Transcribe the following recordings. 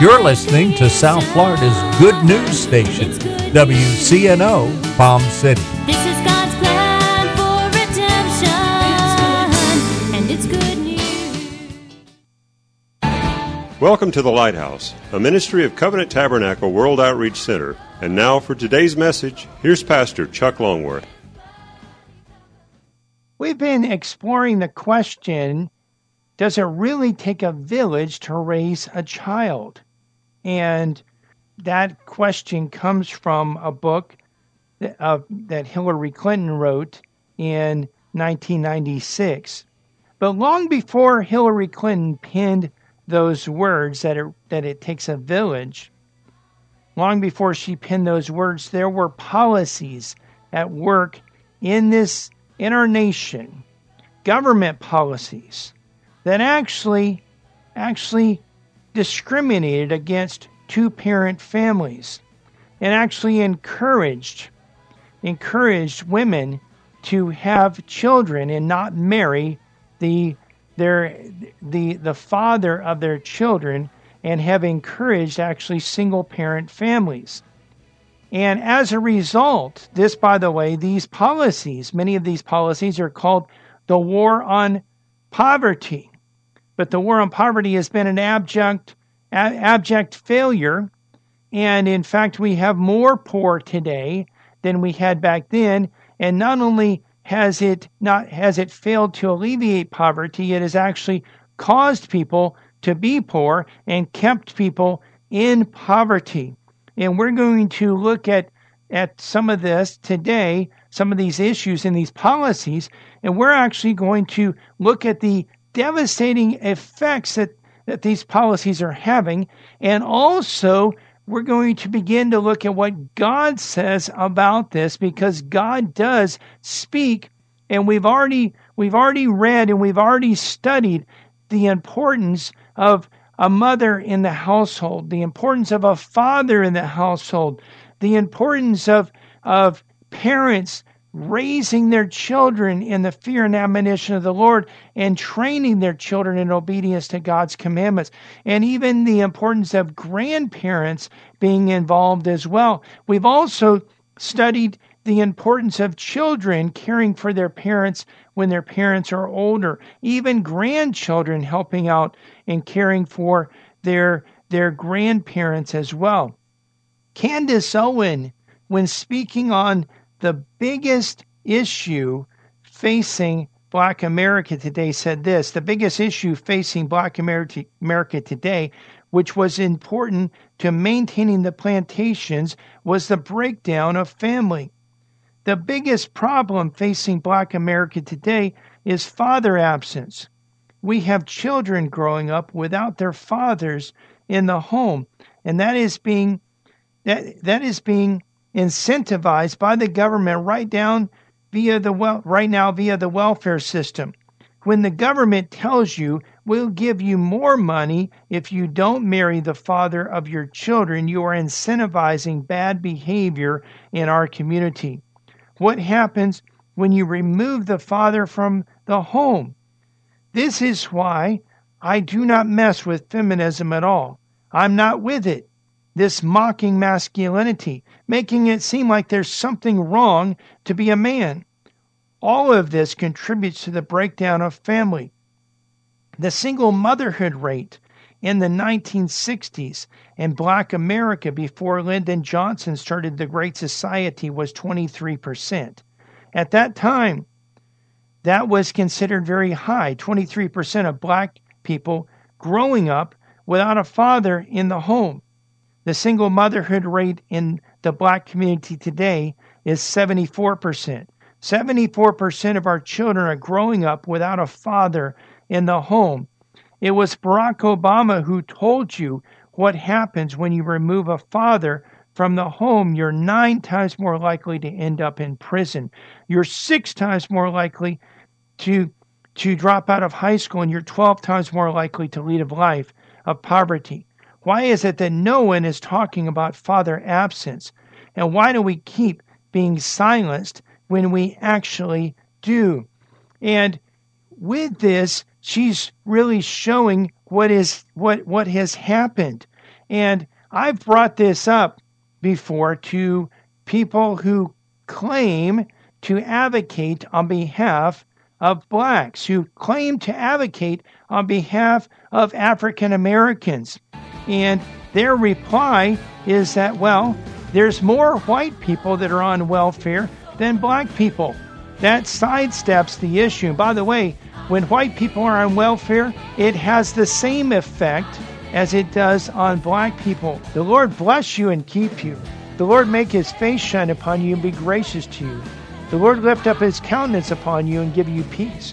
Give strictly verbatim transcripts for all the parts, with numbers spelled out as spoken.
You're listening to South Florida's good news station, W C N O Palm City. This is God's plan for redemption, and it's good news. Welcome to The Lighthouse, a ministry of Covenant Tabernacle World Outreach Center. And now for today's message, here's Pastor Chuck Longworth. We've been exploring the question, does it really take a village to raise a child? And that question comes from a book that, uh, that Hillary Clinton wrote in nineteen ninety-six. But long before Hillary Clinton penned those words, that it, that it takes a village, long before she penned those words, there were policies at work in this, in our nation, government policies that actually, actually discriminated against two-parent families and actually encouraged, encouraged women to have children and not marry the, their, the, the father of their children, and have encouraged actually single-parent families. And as a result, this, by the way, these policies, many of these policies are called the War on Poverty. But the war on poverty has been an abject, a- abject failure. And in fact, we have more poor today than we had back then. And not only has it not has it failed to alleviate poverty, it has actually caused people to be poor and kept people in poverty. And we're going to look at, at some of this today, some of these issues and these policies, and we're actually going to look at the devastating effects that, that these policies are having, and also we're going to begin to look at what God says about this, because God does speak, and we've already we've already read and we've already studied the importance of a mother in the household, the importance of a father in the household, the importance of, of parents raising their children in the fear and admonition of the Lord and training their children in obedience to God's commandments, and even the importance of grandparents being involved as well. We've also studied the importance of children caring for their parents when their parents are older, even grandchildren helping out and caring for their, their grandparents as well. Candace Owen, when speaking on the biggest issue facing Black America today, said this: the biggest issue facing Black America, America today, which was important to maintaining the plantations, was the breakdown of family. The biggest problem facing Black America today is father absence. We have children growing up without their fathers in the home, and that is being that that is being incentivized by the government right down via the well right now via the welfare system. When the government tells you, we'll give you more money if you don't marry the father of your children, you are incentivizing bad behavior in our community. What happens when you remove the father from the home? This is why I do not mess with feminism at all. I'm not with it. This mocking masculinity, making it seem like there's something wrong to be a man. All of this contributes to the breakdown of family. The single motherhood rate in the nineteen sixties in Black America before Lyndon Johnson started the Great Society was twenty-three percent. At that time, that was considered very high. twenty-three percent of Black people growing up without a father in the home. The single motherhood rate in the Black community today is seventy-four percent. seventy-four percent of our children are growing up without a father in the home. It was Barack Obama who told you what happens when you remove a father from the home. You're nine times more likely to end up in prison. You're six times more likely to, to drop out of high school, and you're twelve times more likely to lead a life of poverty. Why is it that no one is talking about father absence? And why do we keep being silenced when we actually do? And with this, she's really showing what is what what has happened. And I've brought this up before to people who claim to advocate on behalf of blacks, who claim to advocate on behalf of African Americans. And their reply is that, well, there's more white people that are on welfare than black people. That sidesteps the issue. By the way, when white people are on welfare, it has the same effect as it does on black people. The Lord bless you and keep you. The Lord make his face shine upon you and be gracious to you. The Lord lift up his countenance upon you and give you peace.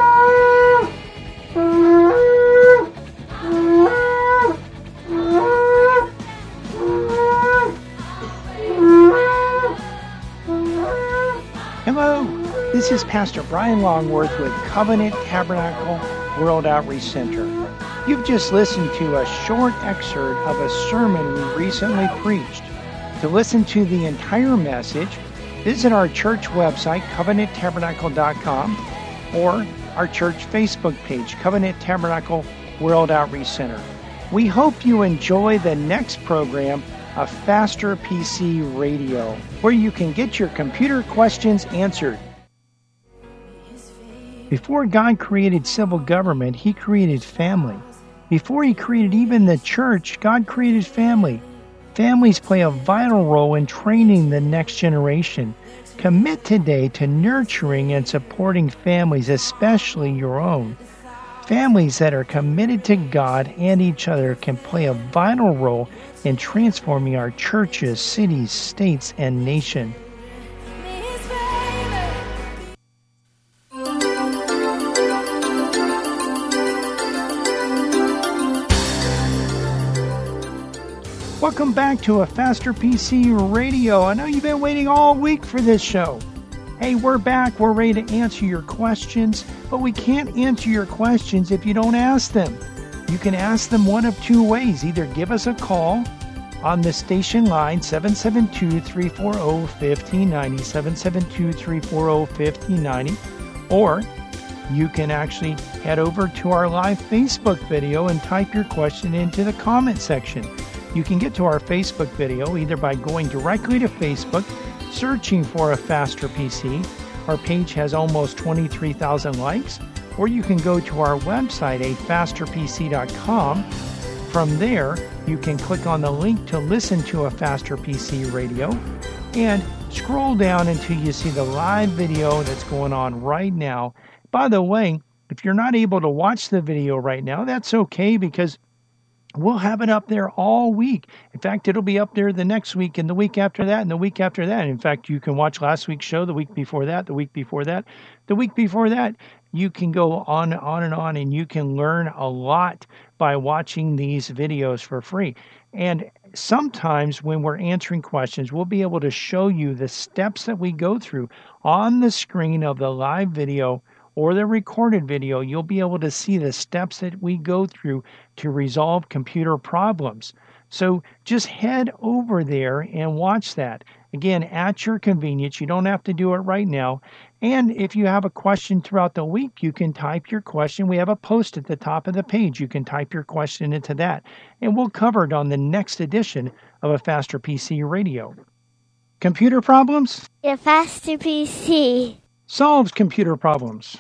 Hello, this is Pastor Brian Longworth with Covenant Tabernacle World Outreach Center. You've just listened to a short excerpt of a sermon we recently preached. To listen to the entire message, visit our church website, covenant tabernacle dot com, or our church Facebook page, Covenant Tabernacle World Outreach Center. We hope you enjoy the next program of Faster P C Radio, where you can get your computer questions answered. Before God created civil government, he created family. Before he created even the church, God created family. Families play a vital role in training the next generation. Commit today to nurturing and supporting families, especially your own. Families that are committed to God and each other can play a vital role in transforming our churches, cities, states, and nation. Welcome back to a Faster P C Radio. I know you've been waiting all week for this show. Hey, we're back. We're ready to answer your questions, but we can't answer your questions if you don't ask them. You can ask them one of two ways. Either give us a call on the station line, seven seven two, three four zero, one five nine zero, seven seven two, three four zero, one five nine zero, or you can actually head over to our live Facebook video and type your question into the comment section. You can get to our Facebook video either by going directly to Facebook, searching for a Faster P C. Our page has almost twenty-three thousand likes. Or you can go to our website, a faster p c dot com. From there, you can click on the link to listen to a Faster P C Radio and scroll down until you see the live video that's going on right now. By the way, if you're not able to watch the video right now, that's okay, because we'll have it up there all week. In fact, it'll be up there the next week and the week after that and the week after that. In fact, you can watch last week's show, the week before that, the week before that, the week before that. You can go on, on and on, and you can learn a lot by watching these videos for free. And sometimes when we're answering questions, we'll be able to show you the steps that we go through on the screen of the live video or the recorded video. You'll be able to see the steps that we go through to resolve computer problems. So just head over there and watch that. Again, at your convenience. You don't have to do it right now. And if you have a question throughout the week, you can type your question. We have a post at the top of the page. You can type your question into that, and we'll cover it on the next edition of a Faster P C Radio. Computer problems? A Faster P C solves computer problems.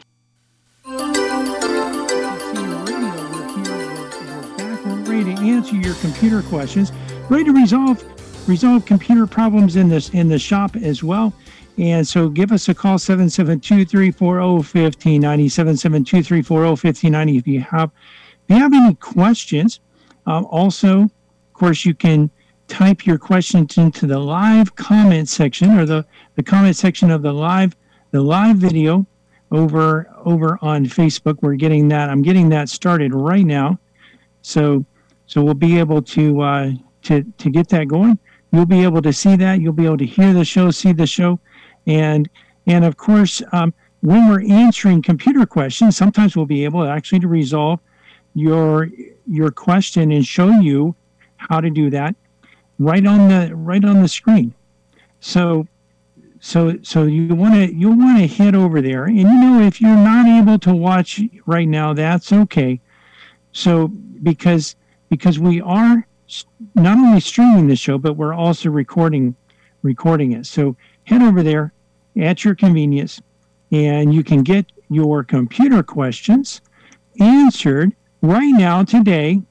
Ready to answer your computer questions, ready to resolve resolve computer problems in this in the shop as well. And so give us a call, seven seven two, three four zero, one five nine zero, seven seven two, three four zero, one five nine zero if you have if you have any questions. Um, also, of course, you can type your questions into the live comment section, or the, the comment section of the live the live video over over on Facebook. We're getting that. I'm getting that started right now. So so we'll be able to uh, to to get that going. You'll be able to see that. You'll be able to hear the show, see the show, and and of course, um, when we're answering computer questions, sometimes we'll be able actually to resolve your your question and show you how to do that right on the right on the screen. So so so you want to you want to head over there, and you know, if you're not able to watch right now, that's okay. So because because we are s- not only streaming the show, but we're also recording recording it. So head over there at your convenience, and you can get your computer questions answered right now today,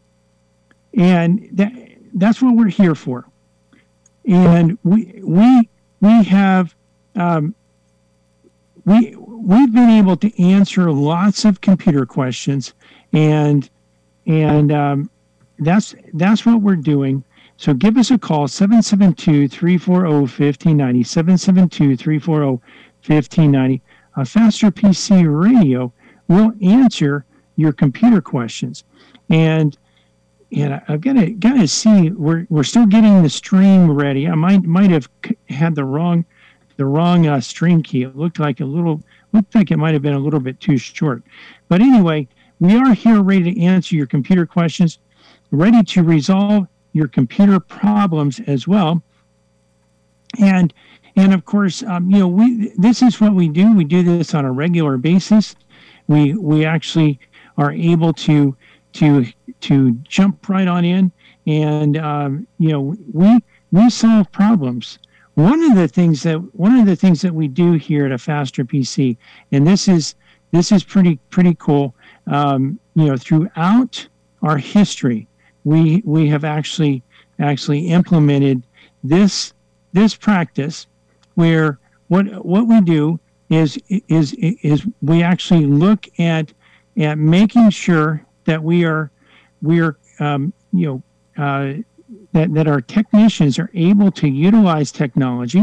and that that's what we're here for. And we we we have um, we we've been able to answer lots of computer questions, and and um, that's that's what we're doing. So give us a call, seven seven two, three four zero, one five nine zero, seven seven two, three four zero, one five nine zero. Uh, Faster P C Radio will answer your computer questions. And and I- I've got to got to see, we're we're still getting the stream ready. I might might have c- had the wrong the wrong uh, stream key. It looked like a little looked like it might have been a little bit too short. But anyway, we are here ready to answer your computer questions, ready to resolve your computer problems as well. And and of course, um, you know, we this is what we do. We do this on a regular basis. We we actually are able to to to jump right on in, and um, you know, we we solve problems. One of the things that one of the things that we do here at a Faster P C, and this is this is pretty pretty cool. Um, you know, throughout our history, we we have actually actually implemented this this practice where what what we do is is is we actually look at at making sure that we are we are um, you know uh, that that our technicians are able to utilize technology,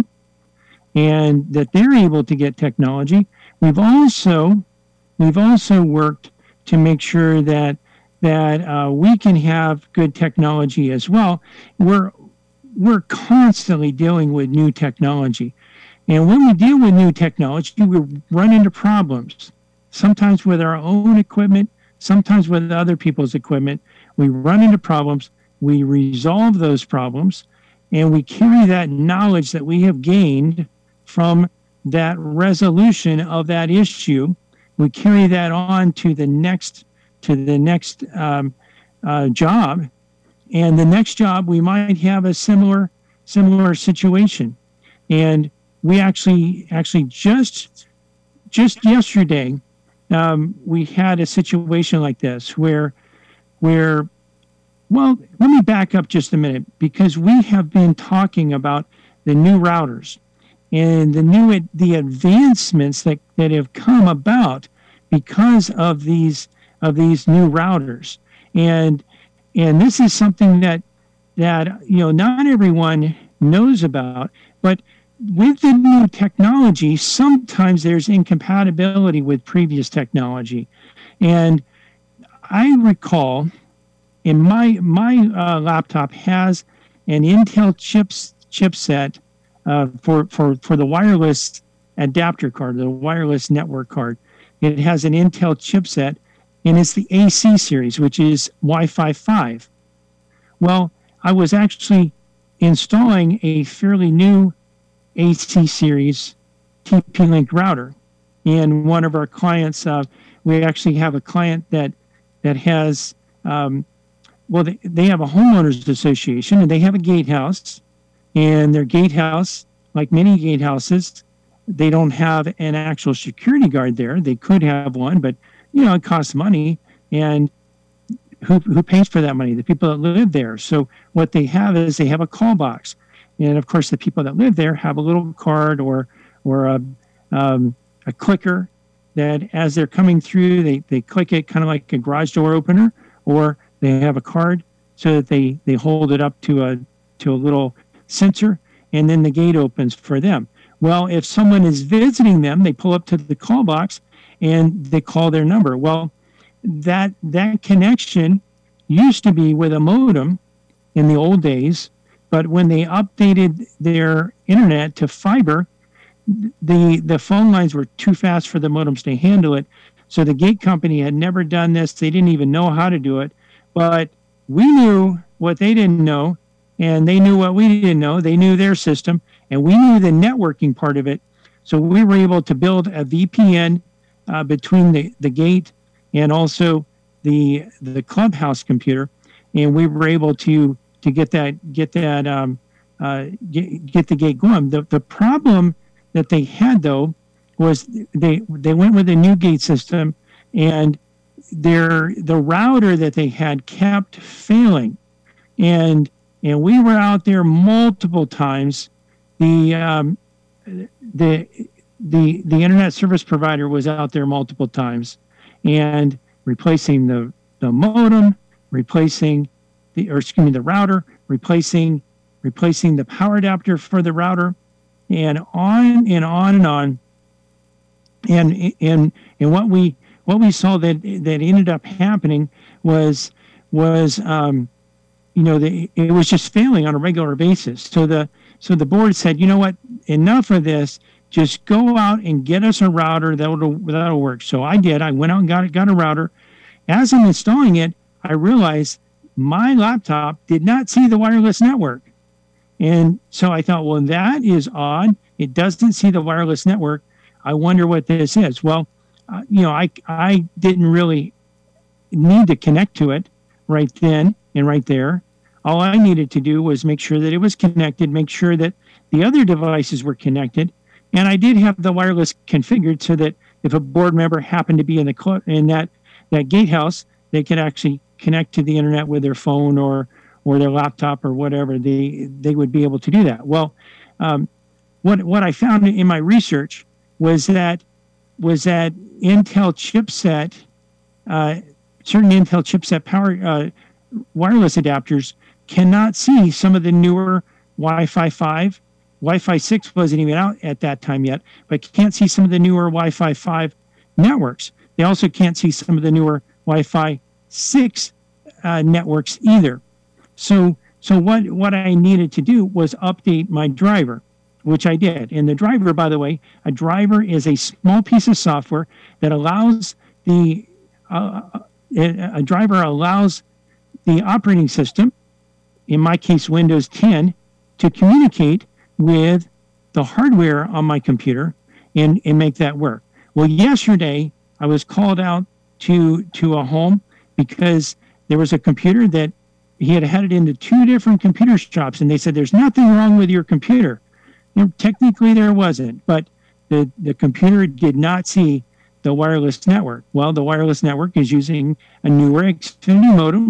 and that they're able to get technology. We've also we've also worked to make sure that that uh, we can have good technology as well. We're we're constantly dealing with new technology. And when we deal with new technology, we run into problems, sometimes with our own equipment, sometimes with other people's equipment. We run into problems, we resolve those problems, and we carry that knowledge that we have gained from that resolution of that issue. We carry that on to the next to the next um, uh, job, and the next job we might have a similar similar situation. And we actually actually just just yesterday um, we had a situation like this where where well, let me back up just a minute, because we have been talking about the new routers and the new the advancements that, that have come about because of these of these new routers. And and this is something that that you know not everyone knows about, but with the new technology, sometimes there's incompatibility with previous technology. And I recall in my my uh, laptop has an Intel chips chipset uh, for for for the wireless adapter card, the wireless network card. It has an Intel chipset, and it's the A C series, which is Wi-Fi five. Well, I was actually installing a fairly new A C series T P-Link router, and one of our clients, uh, we actually have a client that that has, um, well, they, they have a homeowners association, and they have a gatehouse, and their gatehouse, like many gatehouses, they don't have an actual security guard there. They could have one, but you know it costs money, and who who pays for that money? The people that live there. So what they have is they have a call box, and of course the people that live there have a little card or or a um, a clicker that as they're coming through, they they click it, kind of like a garage door opener, or they have a card so that they they hold it up to a to a little sensor, and then the gate opens for them. Well, if someone is visiting them, they pull up to the call box and they call their number. Well, that that connection used to be with a modem in the old days, but when they updated their internet to fiber, the the phone lines were too fast for the modems to handle it. So the gate company had never done this. They didn't even know how to do it. But we knew what they didn't know, and they knew what we didn't know. They knew their system, and we knew the networking part of it. So we were able to build a V P N uh, between the, the gate and also the the clubhouse computer, and we were able to to get that get that um, uh, get, get the gate going. The the problem that they had though was they they went with a new gate system, and their the router that they had kept failing, and and we were out there multiple times. The um, the the the internet service provider was out there multiple times, and replacing the the modem, replacing the or excuse me the router, replacing replacing the power adapter for the router, and on and on and on. And and and what we what we saw that that ended up happening was was um, you know the, it was just failing on a regular basis. So the so the board said, you know what, enough of this. Just go out and get us a router that'll that'll work. So I did. I went out and got got a router. As I'm installing it, I realized my laptop did not see the wireless network, and so I thought, well, that is odd. It doesn't see the wireless network. I wonder what this is. Well, uh, you know, I I didn't really need to connect to it right then and right there. All I needed to do was make sure that it was connected, make sure that the other devices were connected, and I did have the wireless configured so that if a board member happened to be in the cl- in that that gatehouse, they could actually connect to the internet with their phone or or their laptop or whatever. They they would be able to do that. Well, um, what what I found in my research was that was that Intel chipset, uh, certain Intel chipset power uh, wireless adapters cannot see some of the newer Wi-Fi five. Wi-Fi six wasn't even out at that time yet, but can't see some of the newer Wi-Fi five networks. They also can't see some of the newer Wi-Fi six uh, networks either. So, so what what I needed to do was update my driver, which I did. And the driver, by the way, a driver is a small piece of software that allows the uh, a driver allows the operating system, in my case Windows ten, to communicate with the hardware on my computer and, and make that work. Well, yesterday I was called out to to a home because there was a computer that he had had it into two different computer shops, and they said there's nothing wrong with your computer. You know, technically there wasn't, but the, the computer did not see the wireless network. Well, the wireless network is using a newer Xfinity modem,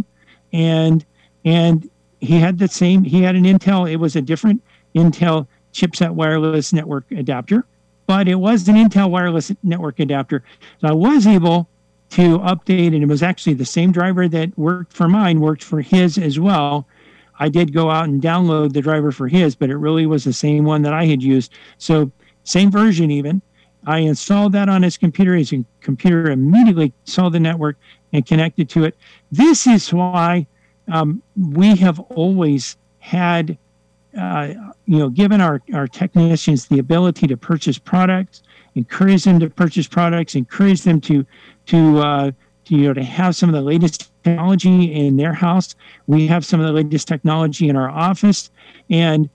and and he had the same, he had an Intel, it was a different Intel chipset wireless network adapter, but it was an Intel wireless network adapter. So I was able to update, and it was actually the same driver that worked for mine, worked for his as well. I did go out and download the driver for his, but it really was the same one that I had used. So same version even. I installed that on his computer. His computer immediately saw the network and connected to it. This is why um, we have always had, uh, you know, given our, our technicians the ability to purchase products, encourage them to purchase products, encourage them to, to, uh, to, you know, to have some of the latest technology in their house. We have some of the latest technology in our office, and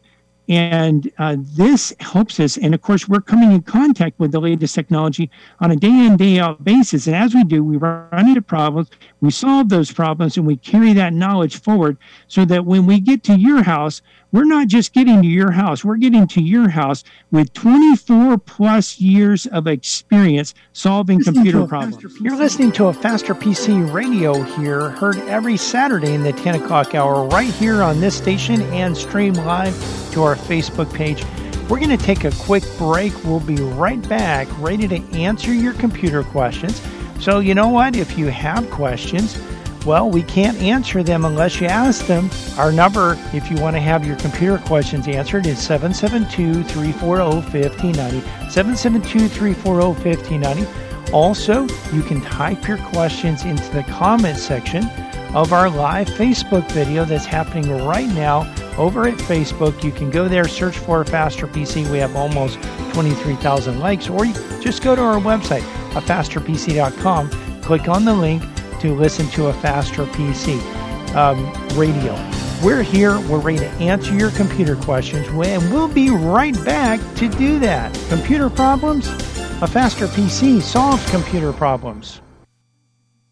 and uh, this helps us. And of course, we're coming in contact with the latest technology on a day in, day out basis. And as we do, we run into problems, we solve those problems, and we carry that knowledge forward so that when we get to your house, we're not just getting to your house, we're getting to your house with twenty-four plus years of experience solving computer problems. You're listening to a Faster P C radio here, heard every Saturday in the ten o'clock hour right here on this station and stream live to our Facebook page. We're going to take a quick break. We'll be right back, ready to answer your computer questions. So you know what? If you have questions, well, we can't answer them unless you ask them. Our number, if you want to have your computer questions answered, is seven seven two, three four zero, five zero nine zero. seven seven two, three four zero, five zero nine zero. Also, you can type your questions into the comment section of our live Facebook video that's happening right now over at Facebook. You can go there, search for Faster P C. We have almost twenty-three thousand likes, or you just go to our website, a faster p c dot com, click on the link to listen to a Faster P C um, radio. We're here, we're ready to answer your computer questions, and we'll be right back to do that. Computer problems? A Faster P C solves computer problems.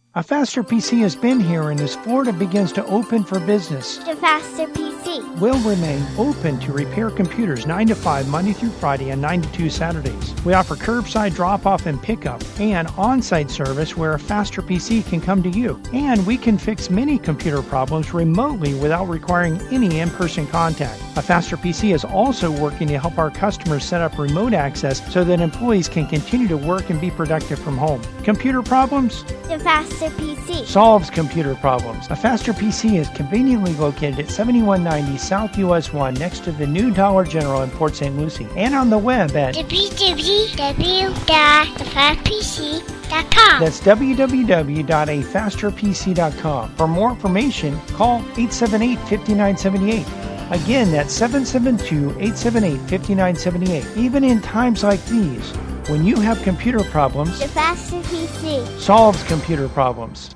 A Faster P C has been here, and as Florida begins to open for business, The Faster P C. will remain open to repair computers nine to five Monday through Friday and nine to two Saturdays. We offer curbside drop-off and pickup and on-site service where a Faster P C can come to you. And we can fix many computer problems remotely without requiring any in-person contact. A Faster P C is also working to help our customers set up remote access so that employees can continue to work and be productive from home. Computer problems? The Faster P C. Solves computer problems. A Faster P C is conveniently located at seventy-one ninety South U S one next to the new Dollar General in Port Saint Lucie, and on the web at w w w dot the fast p c dot com. that's w w w dot a faster p c dot com. For more information, call eight seven eight, five nine seven eight. Again, that's seven seven two, eight seven eight, five nine seven eight. Even in times like these, when you have computer problems, The Faster P C. solves computer problems.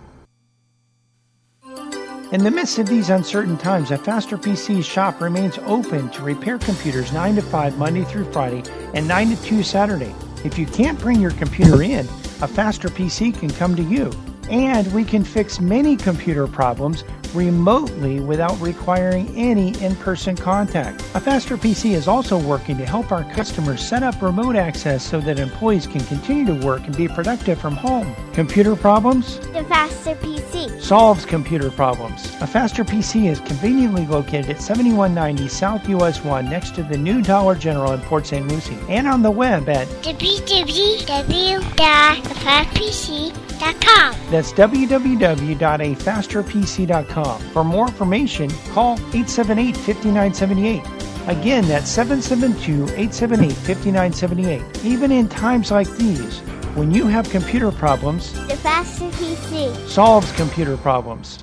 In the midst of these uncertain times, a Faster P C shop remains open to repair computers nine to five Monday through Friday and nine to two Saturday. If you can't bring your computer in, a Faster P C can come to you. And we can fix many computer problems remotely without requiring any in-person contact. A Faster P C is also working to help our customers set up remote access so that employees can continue to work and be productive from home. Computer problems? The Faster P C. Solves computer problems. A Faster P C is conveniently located at seventy-one ninety South U S one next to the new Dollar General in Port Saint Lucie, and on the web at w w w dot the fast p c dot com. that's w w w dot a faster p c dot com. For more information, call eight seven eight, five nine seven eight. Again, that's seven seven two, eight seven eight, five nine seven eight. Even in times like these, when you have computer problems, The Faster P C. solves computer problems.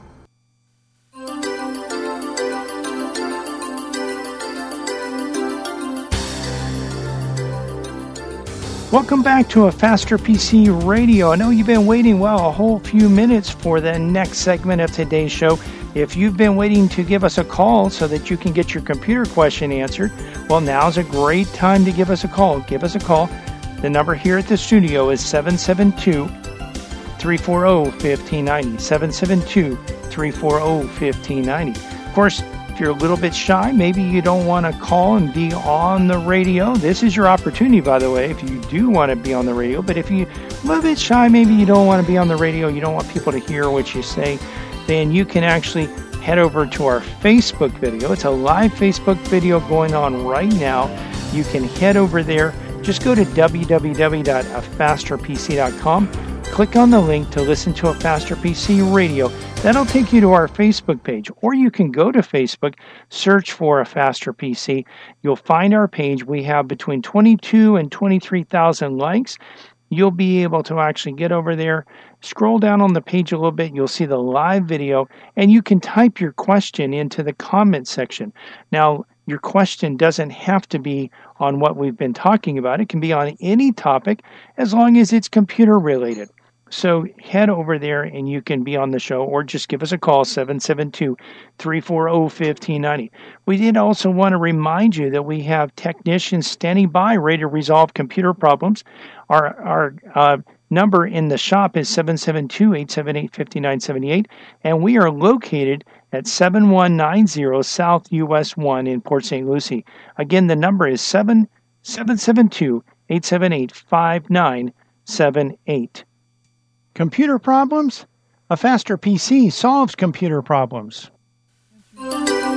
Welcome back to a Faster P C Radio. I know you've been waiting, well, a whole few minutes for the next segment of today's show. If you've been waiting to give us a call so that you can get your computer question answered, well, now's a great time to give us a call. Give us a call. The number here at the studio is seven seven two, three four zero, one five nine zero, seven seven two, three four zero, one five nine zero. Of course, if you're a little bit shy, maybe you don't want to call and be on the radio, this is your opportunity, by the way, if you do want to be on the radio. But if you're a little bit shy, maybe you don't want to be on the radio, you don't want people to hear what you say, then you can actually head over to our Facebook video. It's a live Facebook video going on right now. You can head over there. Just go to w w w dot a faster p c dot com. Click on the link to listen to a Faster P C Radio. That'll take you to our Facebook page. Or you can go to Facebook, search for a Faster P C. You'll find our page. We have between twenty-two and twenty-three thousand likes. You'll be able to actually get over there, scroll down on the page a little bit. You'll see the live video, and you can type your question into the comment section. Now, your question doesn't have to be on what we've been talking about. It can be on any topic as long as it's computer related. So head over there and you can be on the show, or just give us a call, seven seven two, three four zero, one five nine zero. We did also want to remind you that we have technicians standing by ready to resolve computer problems. Our, our uh, number in the shop is seven seven two, eight seven eight, five nine seven eight, and we are located at seven one nine zero South U S one in Port Saint Lucie. Again, the number is seven seven two, eight seven eight, five nine seven eight. Computer problems? A Faster P C solves computer problems. Your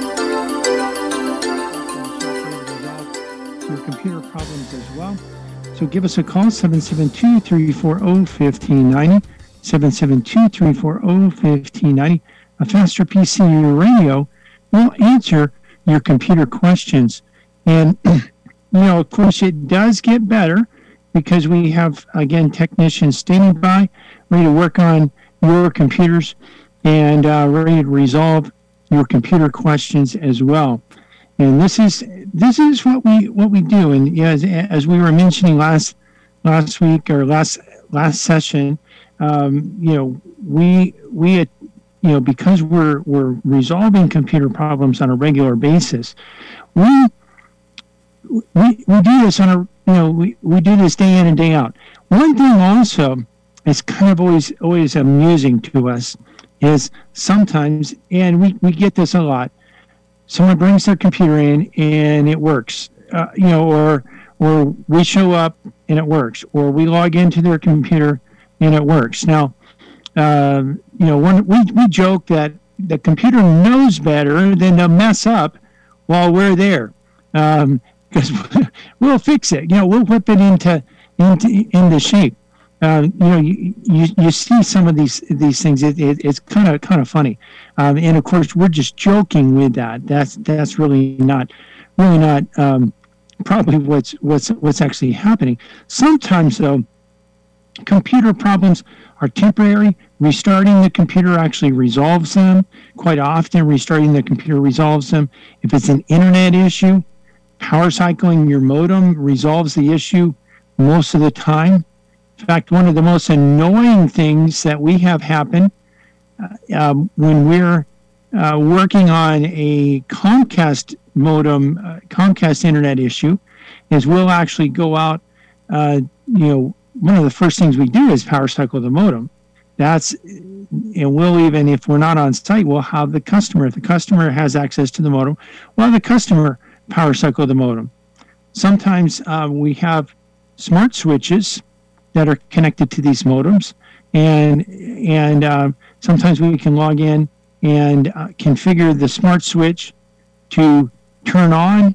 computer problems as well. So give us a call, seven seven two, three four zero, one five nine zero, seven seven two, three four zero, one five nine zero. A Faster P C Radio will answer your computer questions. And, you know, of course, it does get better because we have, again, technicians standing by, ready to work on your computers and uh, ready to resolve your computer questions as well. And this is this is what we what we do. And as as we were mentioning last last week or last last session, um, you know, we we you know because we're we're resolving computer problems on a regular basis, we we we do this on a you know we, we do this day in and day out. One thing also it's kind of always always amusing to us is sometimes, and we, we get this a lot, someone brings their computer in and it works, uh, you know, or or we show up and it works, or we log into their computer and it works. Now, uh, you know, when we, we joke that the computer knows better than to mess up while we're there, because um, we'll fix it. You know, we'll whip it into into into shape. Uh, you know, you, you you see some of these these things. It, it, it's kind of kind of funny, um, and of course we're just joking with that. That's that's really not really not um, probably what's what's what's actually happening. Sometimes though, computer problems are temporary. Restarting the computer actually resolves them. Quite often, restarting the computer resolves them. If it's an internet issue, power cycling your modem resolves the issue most of the time. In fact, one of the most annoying things that we have happen uh, um, when we're uh, working on a Comcast modem, uh, Comcast internet issue, is we'll actually go out, uh, you know, one of the first things we do is power cycle the modem. That's, and we'll even, if we're not on site, we'll have the customer. If the customer has access to the modem, we'll have the customer power cycle the modem. Sometimes uh, we have smart switches that are connected to these modems, and and uh, sometimes we can log in and uh, configure the smart switch to turn on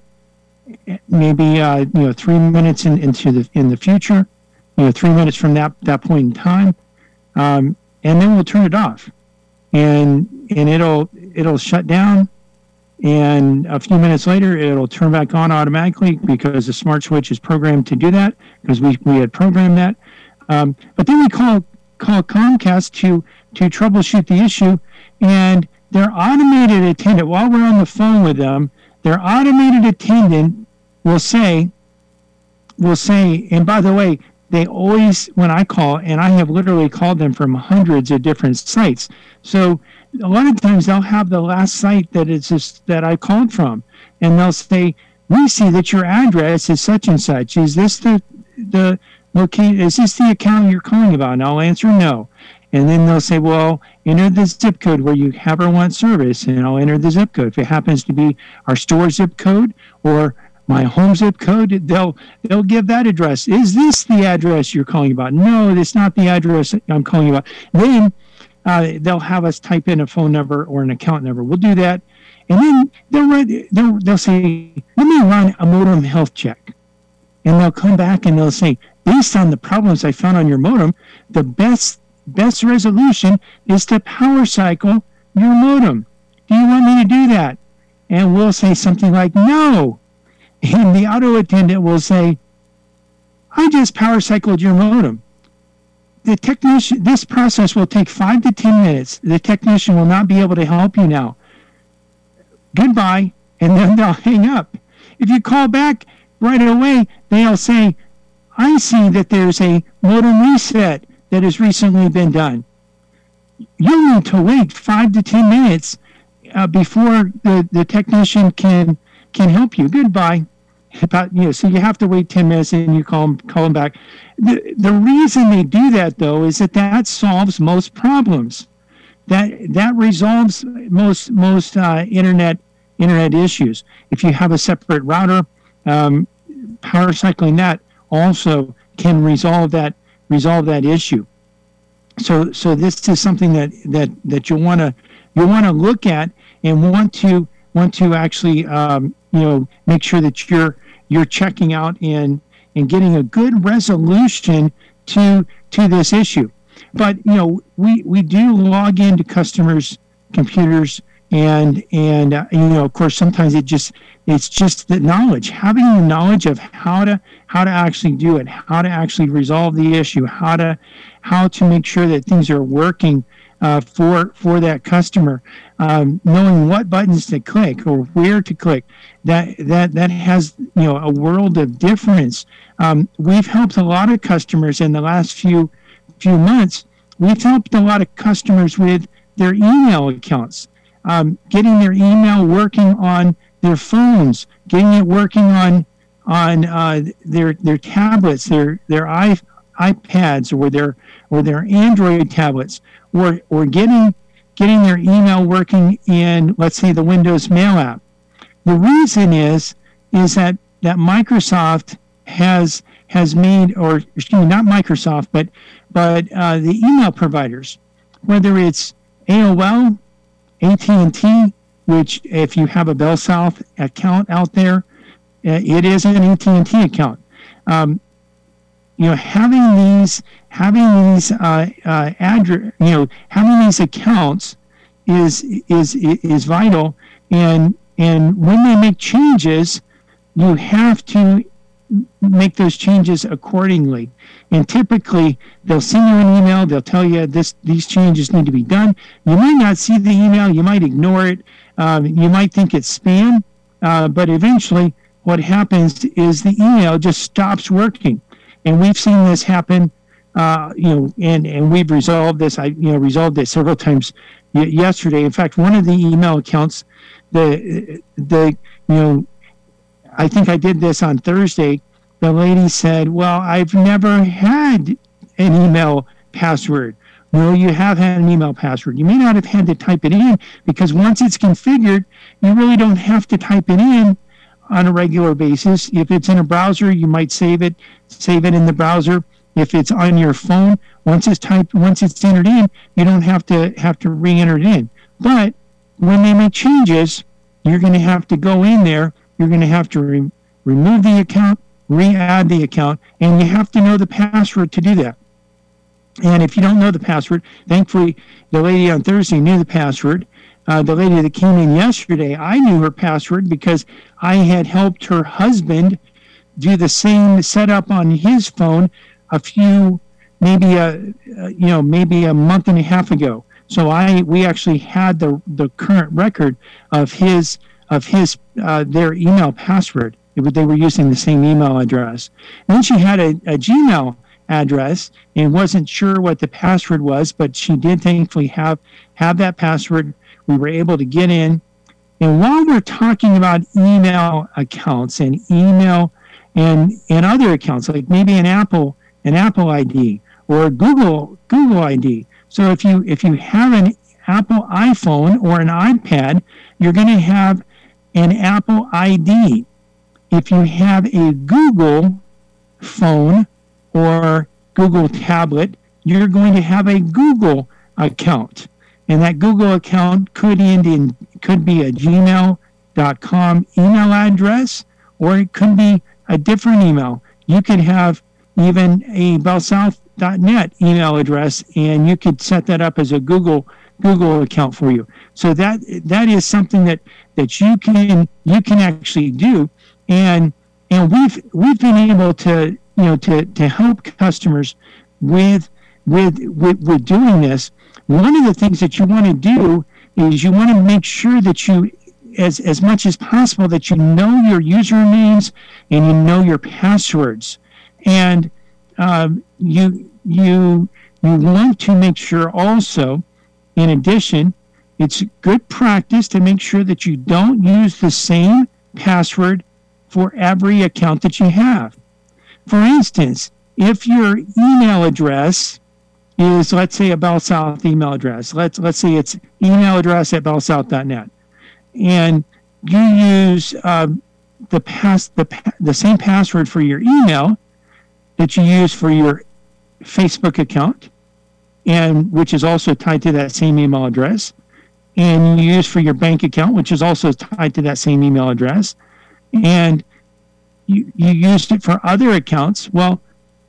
maybe uh, you know three minutes in, into the in the future, you know three minutes from that that point in time, um, and then we'll turn it off, and and it'll it'll shut down, and a few minutes later it'll turn back on automatically because the smart switch is programmed to do that because we we had programmed that. Um, but then we call call Comcast to to troubleshoot the issue, and their automated attendant, while we're on the phone with them, their automated attendant will say, will say, and by the way, they always, when I call, and I have literally called them from hundreds of different sites, so a lot of times they'll have the last site that it's just that I called from, and they'll say, we see that your address is such and such. Is this the the Okay, is this the account you're calling about? And I'll answer no. And then they'll say, well, enter the zip code where you have or want service, and I'll enter the zip code. If it happens to be our store zip code or my home zip code, they'll they'll give that address. Is this the address you're calling about? No, it's not the address I'm calling about. Then uh, they'll have us type in a phone number or an account number. We'll do that. And then they'll, run, they'll, they'll say, let me run a modem health check. And they'll come back and they'll say, based on the problems I found on your modem, the best best resolution is to power cycle your modem. Do you want me to do that? And we'll say something like, no. And the auto attendant will say, I just power cycled your modem. The technician, this process will take five to ten minutes. The technician will not be able to help you now. Goodbye. And then they'll hang up. If you call back right away, they'll say, I see that there's a modem reset that has recently been done. You'll need to wait five to ten minutes uh, before the, the technician can can help you. Goodbye. About, you know, so you have to wait ten minutes and you call them, call them back. The, the reason they do that, though, is that that solves most problems. That that resolves most most uh, internet internet issues. If you have a separate router, um, power cycling that also can resolve that resolve that issue. So so this is something that that that you'll want to you'll want to look at and want to want to actually um, you know make sure that you're you're checking out and and getting a good resolution to to this issue. But you know we we do log into customers' computers, and and uh, you know of course sometimes it just it's just the knowledge, having the knowledge of how to how to actually do it, how to actually resolve the issue, how to how to make sure that things are working uh, for for that customer, um, knowing what buttons to click or where to click. That that that has you know a world of difference. Um, we've helped a lot of customers in the last few few months. We've helped a lot of customers with their email accounts, um, getting their email working on their phones, getting it working on on uh, their their tablets, their their i iPads or their or their Android tablets, or or getting getting their email working in, let's say, the Windows Mail app. The reason is is that that Microsoft has has made, or excuse me, not Microsoft, but but uh, the email providers, whether it's A O L, A T and T, which if you have a BellSouth account out there, uh, it is an A T and T account. Um, you know, having these having these uh, uh, address, you know, having these accounts is is is vital, and and when they make changes, you have to make those changes accordingly. And typically, they'll send you an email. They'll tell you this these changes need to be done. You might not see the email. You might ignore it. Um, you might think it's spam. Uh, but eventually, what happens is the email just stops working. And we've seen this happen. Uh, you know, and, and we've resolved this. I you know resolved it several times y- yesterday. In fact, one of the email accounts, the the you know. I think I did this on Thursday. The lady said, well, I've never had an email password. No, you have had an email password. You may not have had to type it in, because once it's configured, you really don't have to type it in on a regular basis. If it's in a browser, you might save it, save it in the browser. If it's on your phone, once it's typed, once it's entered in, you don't have to have to re-enter it in. But when they make changes, you're going to have to go in there. You're going to have to re- remove the account, re-add the account, and you have to know the password to do that. And if you don't know the password, thankfully, the lady on Thursday knew the password. Uh, the lady that came in yesterday, I knew her password because I had helped her husband do the same setup on his phone a few, maybe a, uh, you know, maybe a month and a half ago. So I, we actually had the the current record of his of his uh, their email password. It, they were using the same email address. And then she had a, a Gmail address and wasn't sure what the password was, but she did thankfully have have that password. We were able to get in. And while we're talking about email accounts and email and and other accounts, like maybe an Apple an Apple I D or a Google Google I D. So if you if you have an Apple iPhone or an iPad, you're going to have an Apple I D. If you have a Google phone or Google tablet, you're going to have a Google account. And that Google account could end in could be a gmail dot com email address, or it could be a different email. You could have even a bell south dot net email address, and you could set that up as a Google Google account for you. So that that is something that, that you can you can actually do, and and we've we've been able to you know to, to help customers with with with with doing this. One of the things that you want to do is you want to make sure that you, as as much as possible, that you know your usernames and you know your passwords, and um, you you you want to make sure also. In addition, it's good practice to make sure that you don't use the same password for every account that you have. For instance, if your email address is, let's say, a BellSouth email address, let's let's say it's email address at bell south dot net, and you use uh, the pass the the same password for your email that you use for your Facebook account, and which is also tied to that same email address, and you use for your bank account, which is also tied to that same email address, and you, you used it for other accounts. Well,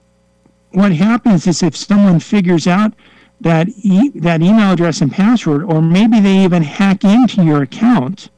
what happens is if someone figures out that e- that email address and password, or maybe they even hack into your account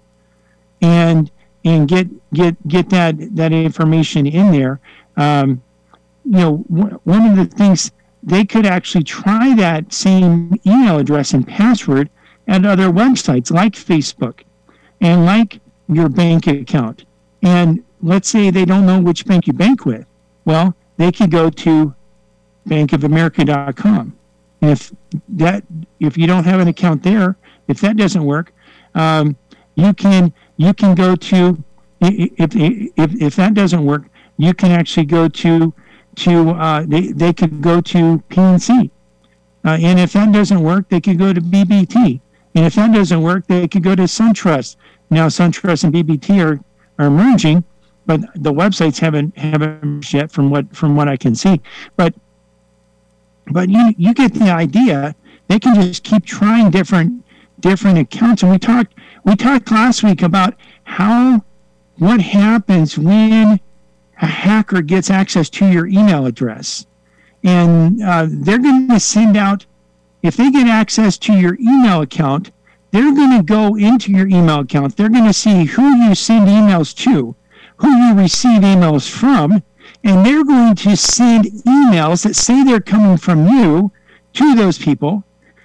and and get get get that that information in there, um, you know, w- one of the things, they could actually try that same email address and password at other websites like Facebook and like your bank account. And let's say they don't know which bank you bank with. Well, they could go to bank of america dot com. And if that, if you don't have an account there, if that doesn't work, um, you can you can go to, if, if if if that doesn't work, you can actually go to to uh, they they could go to P N C, uh, and if that doesn't work, they could go to B B T, and if that doesn't work, they could go to SunTrust. Now SunTrust and B B T are are merging, but the websites haven't haven't merged yet from what from what I can see. But but you you get the idea. They can just keep trying different different accounts. And we talked we talked last week about how what happens when a hacker gets access to your email address, and uh, they're going to send out, if they get access to your email account, they're going to go into your email account. They're going to see who you send emails to, who you receive emails from, and they're going to send emails that say they're coming from you to those people.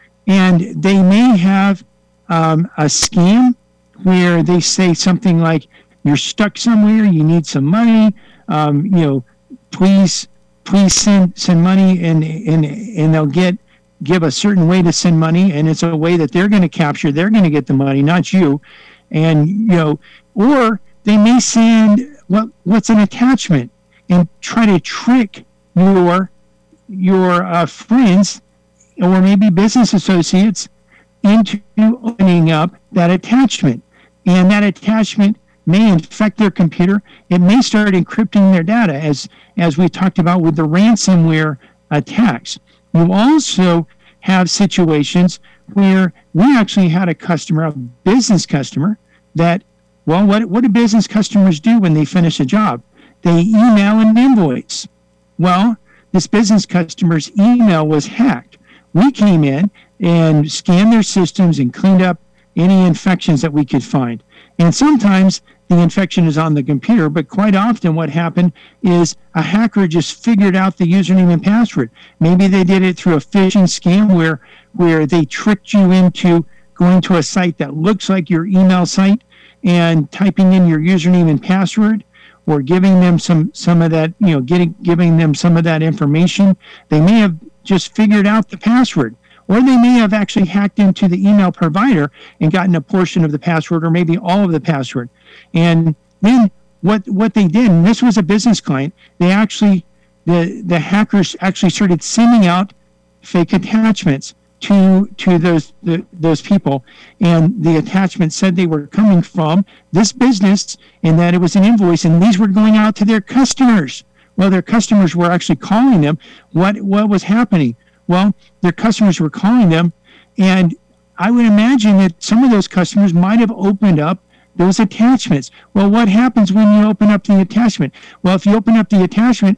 And they may have um, a scam where they say something like, you're stuck somewhere, you need some money, um, you know, please, please send send money, and and and they'll get give a certain way to send money, and it's a way that they're going to capture, they're going to get the money, not you, and you know, or they may send what what's an attachment and try to trick your your uh, friends or maybe business associates into opening up that attachment, and that attachment may infect their computer. It may start encrypting their data, as as we talked about with the ransomware attacks. You also have situations where we actually had a customer, a business customer, that, well, what, what do business customers do when they finish a job? They email an invoice. Well, this business customer's email was hacked. We came in and scanned their systems and cleaned up any infections that we could find. And sometimes the infection is on the computer, but quite often what happened is a hacker just figured out the username and password. Maybe they did it through a phishing scam where, where they tricked you into going to a site that looks like your email site and typing in your username and password, or giving them some, some of that, you know, getting giving them some of that information. They may have just figured out the password, or they may have actually hacked into the email provider and gotten a portion of the password, or maybe all of the password. And then what what they did, and this was a business client, they actually, the, the hackers actually started sending out fake attachments to to those the, those people, and the attachment said they were coming from this business and that it was an invoice, and these were going out to their customers. Well, their customers were actually calling them. What what was happening? Well, their customers were calling them, and I would imagine that some of those customers might have opened up those attachments. Well, what happens when you open up the attachment? Well, if you open up the attachment,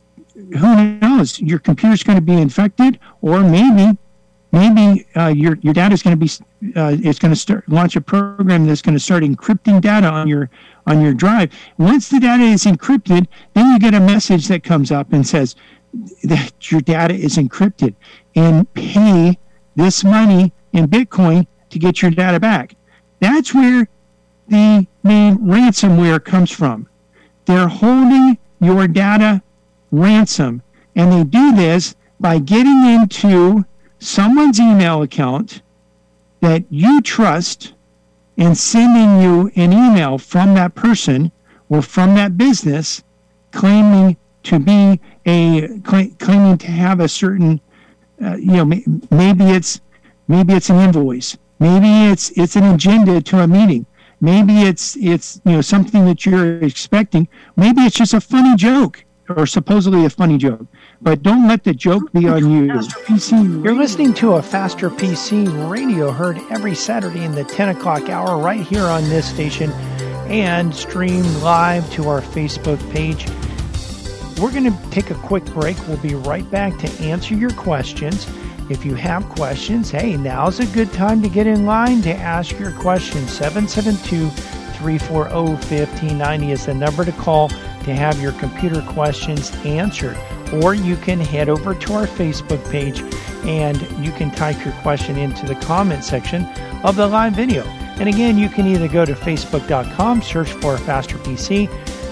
who knows? Your computer's going to be infected, or maybe maybe uh, your your data is going to be uh, it's going to start launch a program that's going to start encrypting data on your on your drive. Once the data is encrypted, then you get a message that comes up and says that your data is encrypted, and pay this money in Bitcoin to get your data back. That's where the main ransomware comes from. They're holding your data ransom, and they do this by getting into someone's email account that you trust and sending you an email from that person or from that business claiming to be a claiming to have a certain uh, you know maybe it's maybe it's an invoice, maybe it's it's an agenda to a meeting, maybe it's it's you know something that you're expecting, maybe it's just a funny joke or supposedly a funny joke. But don't let the joke be on you. You're listening to a Faster P C radio, heard every Saturday in the ten o'clock hour right here on this station, and streamed live to our Facebook page. We're going to take a quick break. We'll be right back to answer your questions. If you have questions, hey, now's a good time to get in line to ask your questions. seven seven two, three four zero, one five nine zero is the number to call to have your computer questions answered. Or you can head over to our Facebook page and you can type your question into the comment section of the live video. And again, you can either go to facebook dot com, search for Faster P C.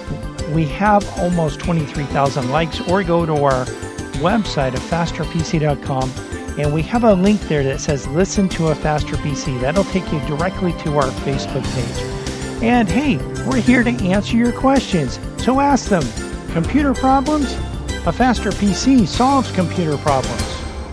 We have almost twenty-three thousand likes, or go to our website at faster p c dot com, and we have a link there that says listen to a Faster P C. That'll take you directly to our Facebook page. And hey, we're here to answer your questions, so ask them. Computer problems? A Faster P C solves computer problems.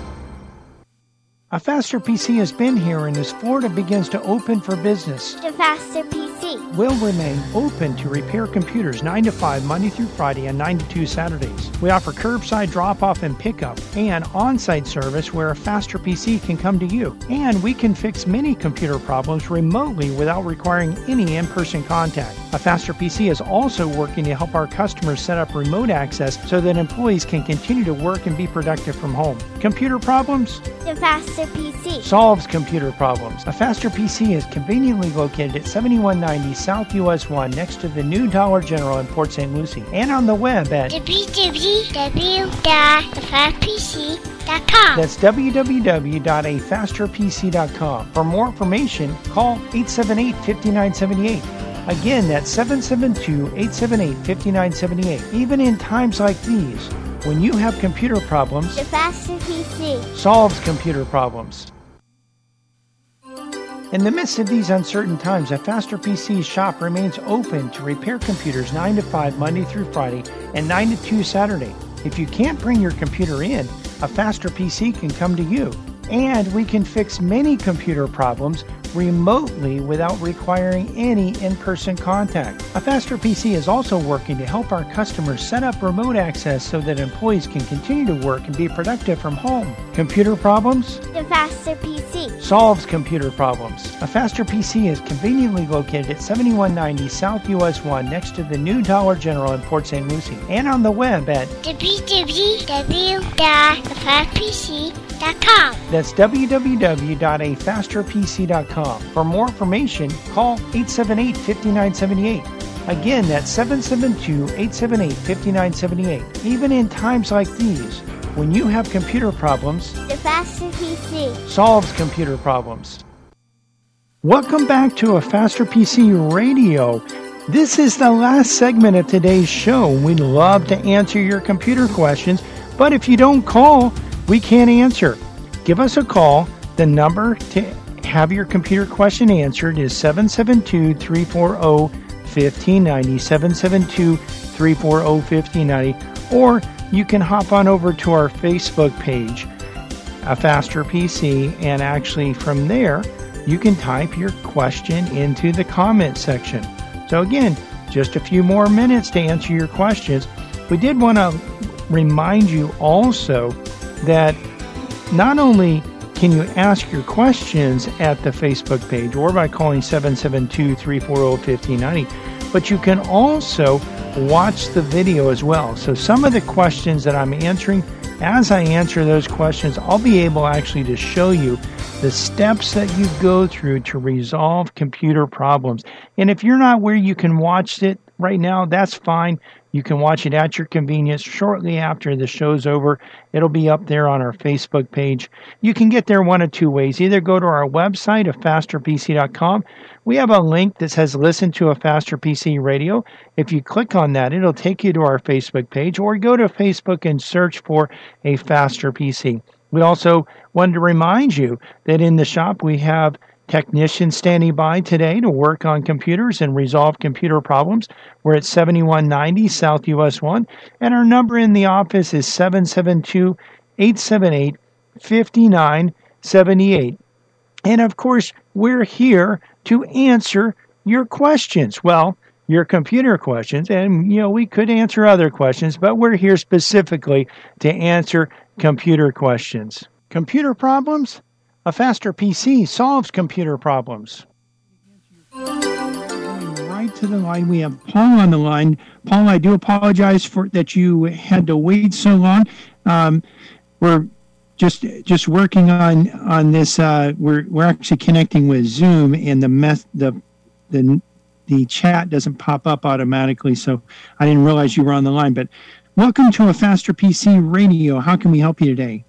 A Faster P C has been here, and as Florida begins to open for business, The Faster P C. will remain open to repair computers nine to five Monday through Friday and nine to two Saturdays. We offer curbside drop-off and pickup and on-site service where a Faster P C can come to you. And we can fix many computer problems remotely without requiring any in-person contact. A Faster P C is also working to help our customers set up remote access so that employees can continue to work and be productive from home. Computer problems? The Faster P C. Solves computer problems. A Faster P C is conveniently located at seventy-one ninety South U S one next to the new Dollar General in Port Saint Lucie, and on the web at w w w dot the fast p c dot com. that's w w w dot a faster p c dot com. For more information, call eight seven eight, five nine seven eight. Again, that's seven seven two, eight seven eight, five nine seven eight. Even in times like these, when you have computer problems, The Faster P C. solves computer problems. In the midst of these uncertain times, a Faster P C shop remains open to repair computers nine to five Monday through Friday and nine to two Saturday. If you can't bring your computer in, a Faster P C can come to you. And we can fix many computer problems remotely without requiring any in-person contact. A Faster P C is also working to help our customers set up remote access so that employees can continue to work and be productive from home. Computer problems? The Faster P C. Solves computer problems. A Faster P C is conveniently located at seventy-one ninety South U S one next to the new Dollar General in Port Saint Lucie, and on the web at w w w dot the fast p c dot com. that's w w w dot a faster p c dot com. For more information, call eight seven eight, five nine seven eight. Again, that's seven seven two, eight seven eight, five nine seven eight. Even in times like these, when you have computer problems, The Faster P C. solves computer problems. Welcome back to A Faster P C Radio. This is the last segment of today's show. We'd love to answer your computer questions, but if you don't call, we can't answer. Give us a call. The number to have your computer question answered is seven seven two, three four zero, one five nine zero, seven seven two, three four zero, one five nine zero, or you can hop on over to our Facebook page, A Faster P C, and actually from there, you can type your question into the comment section. So again, just a few more minutes to answer your questions. We did want to remind you also that not only can you ask your questions at the Facebook page or by calling seven seven two, three four zero, one five nine zero, but you can also watch the video as well. So some of the questions that I'm answering, as I answer those questions, I'll be able actually to show you the steps that you go through to resolve computer problems. And if you're not where you can watch it right now, that's fine. You can watch it at your convenience shortly after the show's over. It'll be up there on our Facebook page. You can get there one of two ways. Either go to our website, a faster p c dot com. We have a link that says listen to A Faster P C Radio. If you click on that, it'll take you to our Facebook page, or go to Facebook and search for A Faster P C. We also wanted to remind you that in the shop we have technicians standing by today to work on computers and resolve computer problems. We're at seventy-one ninety South U S one, and our number in the office is seven seven two, eight seven eight, five nine seven eight. And of course, we're here to answer your questions. Well, your computer questions, and you know, we could answer other questions, but we're here specifically to answer computer questions. Computer problems? A Faster P C solves computer problems. Right to the line. We have Paul on the line. Paul, I do apologize for that you had to wait so long. Um, we're just just working on on this. Uh, we're we're actually connecting with Zoom, and the mess the the the chat doesn't pop up automatically, so I didn't realize you were on the line. But welcome to A Faster P C Radio. How can we help you today?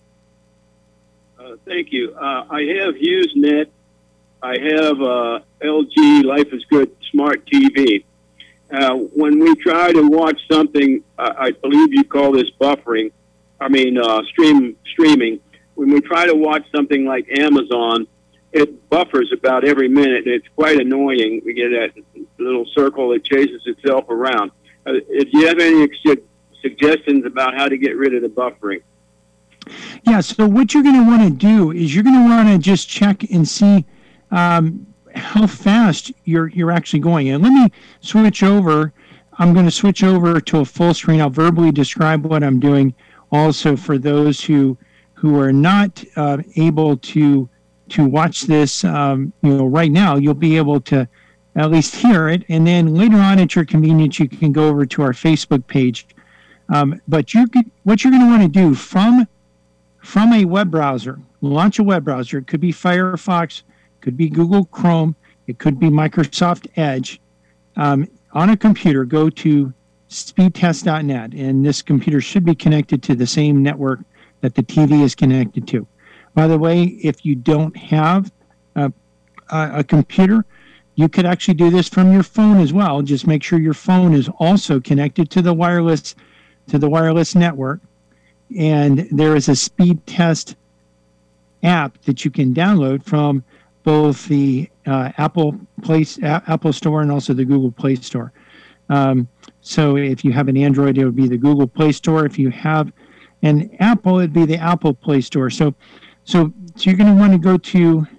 Thank you. Uh, I have HughesNet. I have uh, L G Life is Good Smart T V. Uh, when we try to watch something, uh, I believe you call this buffering, I mean uh, stream streaming. When we try to watch something like Amazon, it buffers about every minute, and it's quite annoying. We get that little circle that chases itself around. Uh, if you have any su- suggestions about how to get rid of the buffering. Yeah, so what you're going to want to do is you're going to want to just check and see um, how fast you're you're actually going. And let me switch over. I'm going to switch over to a full screen. I'll verbally describe what I'm doing also for those who who are not uh, able to to watch this um, you know, right now. You'll be able to at least hear it, and then later on at your convenience, you can go over to our Facebook page. Um, but you could, what you're going to want to do from from a web browser, launch a web browser. It could be Firefox, could be Google Chrome, it could be Microsoft Edge. Um, on a computer, go to speed test dot net, and this computer should be connected to the same network that the T V is connected to. By the way, if you don't have a, a, a computer, you could actually do this from your phone as well. Just make sure your phone is also connected to the wireless to the wireless network. And there is a speed test app that you can download from both the uh, Apple Play A- Apple Store and also the Google Play Store. Um, so if you have an Android, it would be the Google Play Store. If you have an Apple, it'd be the Apple Play Store. So, so, so you're going to want to go to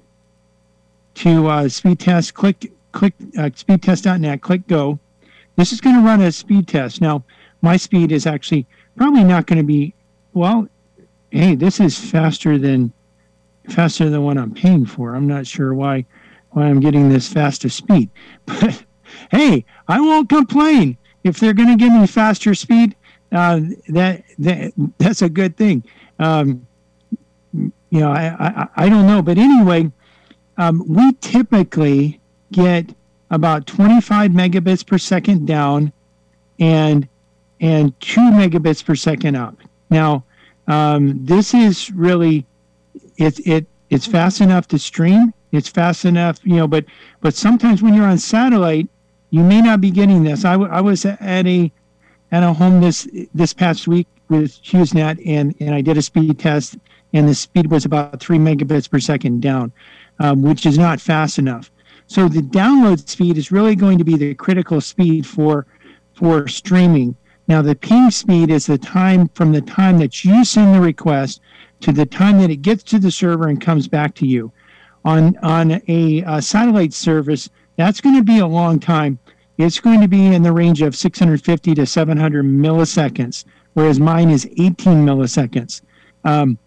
to uh, speed test. Click click uh, speed test dot net. Click go. This is going to run a speed test. Now, my speed is actually probably not going to be. Well, hey, this is faster than faster than what I'm paying for. I'm not sure why why I'm getting this faster speed, but hey, I won't complain. If they're going to give me faster speed, uh, that that that's a good thing. Um, you know, I, I I don't know, but anyway, um, we typically get about twenty-five megabits per second down, and and two megabits per second up. Now, um, this is really, it, it, it's fast enough to stream. It's fast enough, you know, but, but sometimes when you're on satellite, you may not be getting this. I, w- I was at a, at a home this, this past week with HughesNet, and, and I did a speed test, and the speed was about three megabits per second down, um, which is not fast enough. So the download speed is really going to be the critical speed for, for streaming. Now, the ping speed is the time from the time that you send the request to the time that it gets to the server and comes back to you. On on a, a satellite service, that's going to be a long time. It's going to be in the range of six hundred fifty to seven hundred milliseconds, whereas mine is eighteen milliseconds. Um,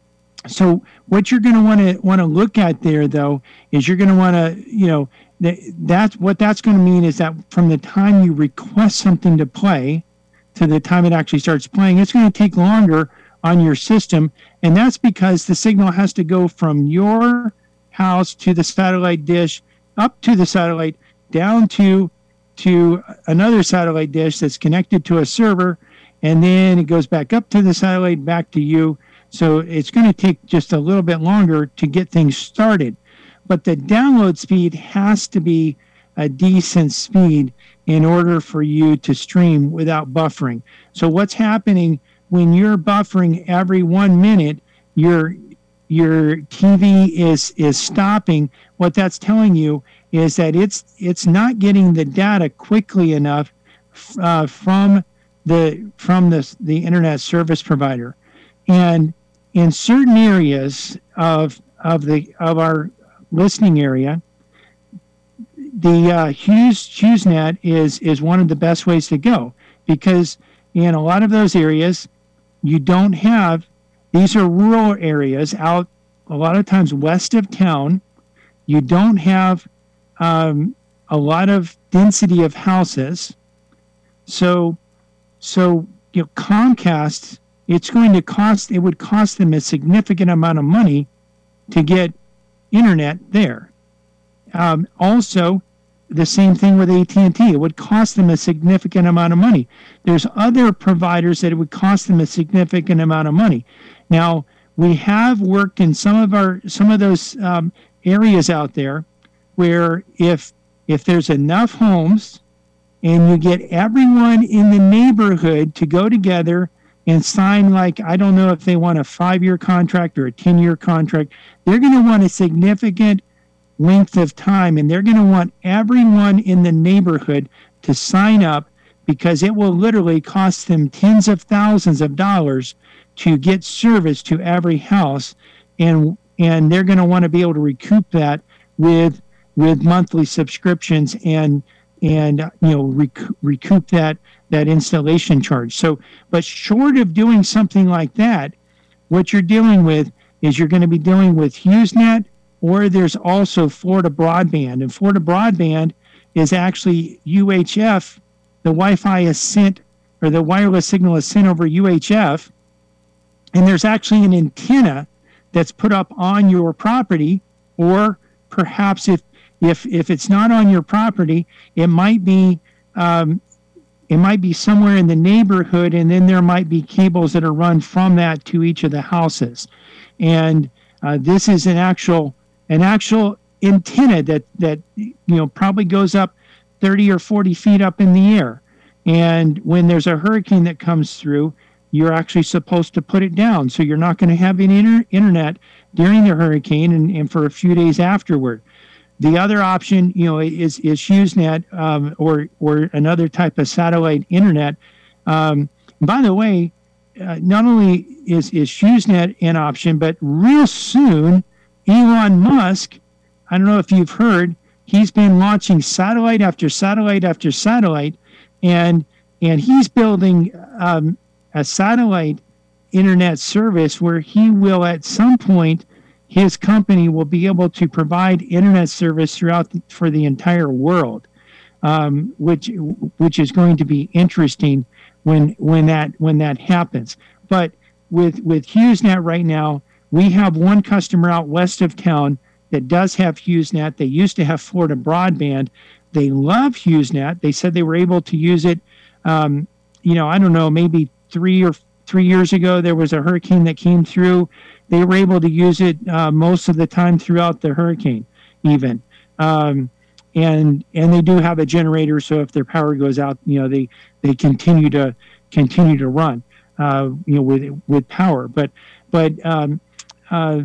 so what you're going to want to want to look at there, though, is you're going to want to, you know, that, that's what that's going to mean is that from the time you request something to play to the time it actually starts playing, it's going to take longer on your system, and that's because the signal has to go from your house to the satellite dish, up to the satellite, down to to another satellite dish that's connected to a server, and then it goes back up to the satellite, back to you. So it's going to take just a little bit longer to get things started. But the download speed has to be a decent speed in order for you to stream without buffering. So what's happening when you're buffering every one minute, your your T V is is stopping. What that's telling you is that it's it's not getting the data quickly enough uh, from the from the the internet service provider. And in certain areas of of the of our listening area, the uh, Hughes HughesNet is is one of the best ways to go, because in a lot of those areas you don't have, these are rural areas out a lot of times west of town. You don't have um, a lot of density of houses, so so you know, Comcast, it's going to cost it would cost them a significant amount of money to get internet there. Um, also, the same thing with A T and T. It would cost them a significant amount of money. There's other providers that it would cost them a significant amount of money. Now, we have worked in some of our some of those um, areas out there where if if there's enough homes and you get everyone in the neighborhood to go together and sign, like, I don't know if they want a five-year contract or a ten-year contract, they're going to want a significant length of time, and they're going to want everyone in the neighborhood to sign up because it will literally cost them tens of thousands of dollars to get service to every house, and and they're going to want to be able to recoup that with with monthly subscriptions and and you know rec- recoup that that installation charge. So, but short of doing something like that, what you're dealing with is you're going to be dealing with HughesNet, or there's also Florida Broadband, and Florida Broadband is actually U H F. The Wi-Fi is sent, or the wireless signal is sent over U H F, and there's actually an antenna that's put up on your property, or perhaps if if if it's not on your property, it might be um, it might be somewhere in the neighborhood, and then there might be cables that are run from that to each of the houses. And uh, this is an actual an actual antenna that that you know probably goes up thirty or forty feet up in the air. And when there's a hurricane that comes through, you're actually supposed to put it down, so you're not going to have any inter- internet during the hurricane and, and for a few days afterward. The other option, you know, is is HughesNet um, or or another type of satellite internet. Um, by the way, uh, not only is is HughesNet an option, but real soon, Elon Musk, I don't know if you've heard, he's been launching satellite after satellite after satellite, and and he's building um, a satellite internet service where he will at some point, his company will be able to provide internet service throughout the, for the entire world, um, which which is going to be interesting when when that when that happens. But with with HughesNet right now, we have one customer out west of town that does have HughesNet. They used to have Florida Broadband. They love HughesNet. They said they were able to use it. Um, you know, I don't know, maybe three or three years ago, there was a hurricane that came through. They were able to use it uh, most of the time throughout the hurricane, even. Um, and and they do have a generator, so if their power goes out, you know, they they continue to continue to run, uh, you know, with with power. But but um, uh,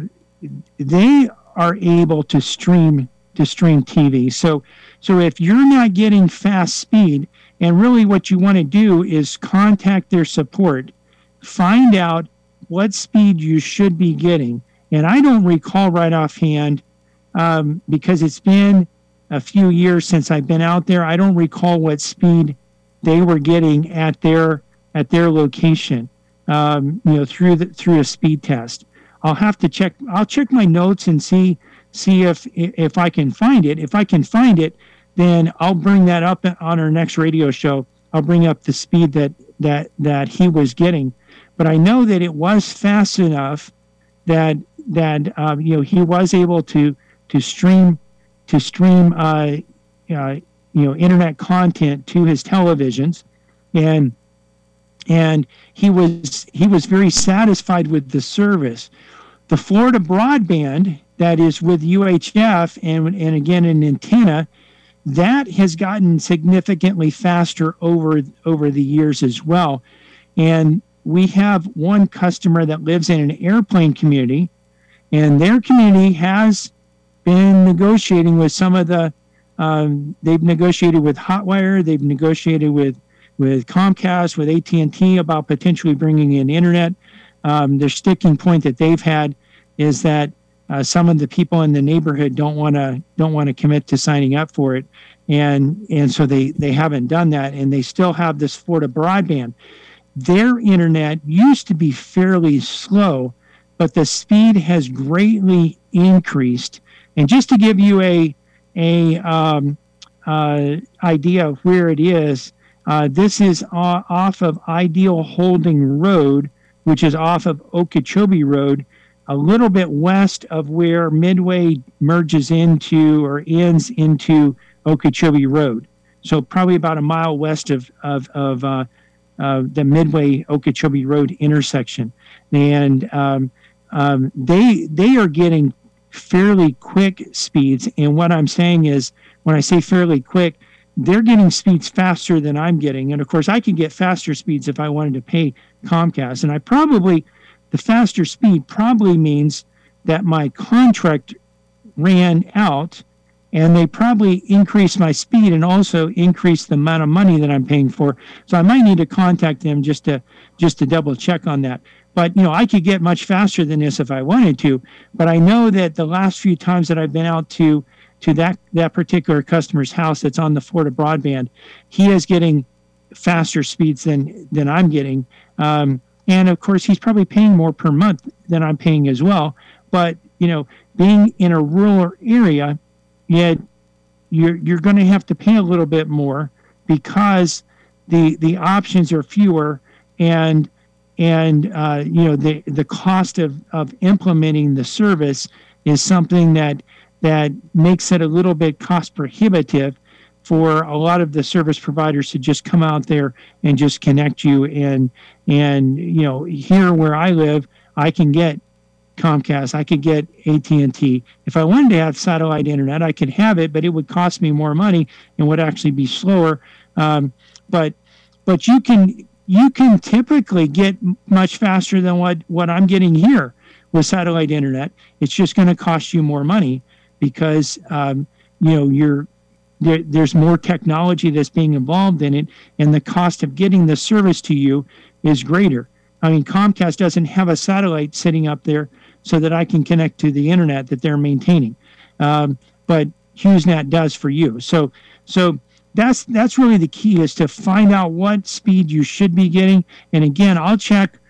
they are able to stream to stream T V. So so if you're not getting fast speed, and really what you want to do is contact their support, find out what speed you should be getting. And I don't recall right offhand, um, because it's been a few years since I've been out there. I don't recall what speed they were getting at their at their location, um, you know, through the through a speed test. I'll have to check. I'll check my notes and see see if if I can find it. If I can find it, then I'll bring that up on our next radio show. I'll bring up the speed that that that he was getting. But I know that it was fast enough that that um, you know he was able to to stream to stream uh, uh, you know internet content to his televisions, and and he was he was very satisfied with the service. The Florida Broadband that is with U H F and and again an antenna, that has gotten significantly faster over over the years as well. And we have one customer that lives in an airplane community, and their community has been negotiating with some of the, um, they've negotiated with Hotwire, they've negotiated with, with Comcast, with A T and T about potentially bringing in internet. Um, their sticking point that they've had is that uh, some of the people in the neighborhood don't want to don't want to commit to signing up for it, and and so they they haven't done that, and they still have this Florida Broadband. Their internet used to be fairly slow, but the speed has greatly increased. And just to give you a a um, uh, idea of where it is, uh, this is uh, off of Ideal Holding Road, which is off of Okeechobee Road, a little bit west of where Midway merges into or ends into Okeechobee Road. So probably about a mile west of of, of uh, uh, the Midway Okeechobee Road intersection, and um, um, they they are getting fairly quick speeds. And what I'm saying is, when I say fairly quick, they're getting speeds faster than I'm getting. And of course, I could get faster speeds if I wanted to pay Comcast. And I probably, the faster speed probably means that my contract ran out and they probably increase my speed and also increase the amount of money that I'm paying for. So I might need to contact them just to just to double check on that. But you know, I could get much faster than this if I wanted to. But I know that the last few times that I've been out to to that that particular customer's house that's on the Florida broadband, he is getting faster speeds than than I'm getting. Um, and of course, he's probably paying more per month than I'm paying as well. But you know, being in a rural area, yet you're you're going to have to pay a little bit more because the the options are fewer, and and uh, you know the the cost of, of implementing the service is something that that makes it a little bit cost prohibitive for a lot of the service providers to just come out there and just connect you. And and you know, here where I live, I can get Comcast, I could get A T and T. If I wanted to have satellite internet, I could have it, but it would cost me more money and would actually be slower. Um, but but you can you can typically get much faster than what, what I'm getting here with satellite internet. It's just going to cost you more money because um, you know you're there, there's more technology that's being involved in it, and the cost of getting the service to you is greater. I mean, Comcast doesn't have a satellite sitting up there so that I can connect to the internet that they're maintaining, um, but HughesNet does for you. So, so that's that's really the key, is to find out what speed you should be getting. And again, I'll check,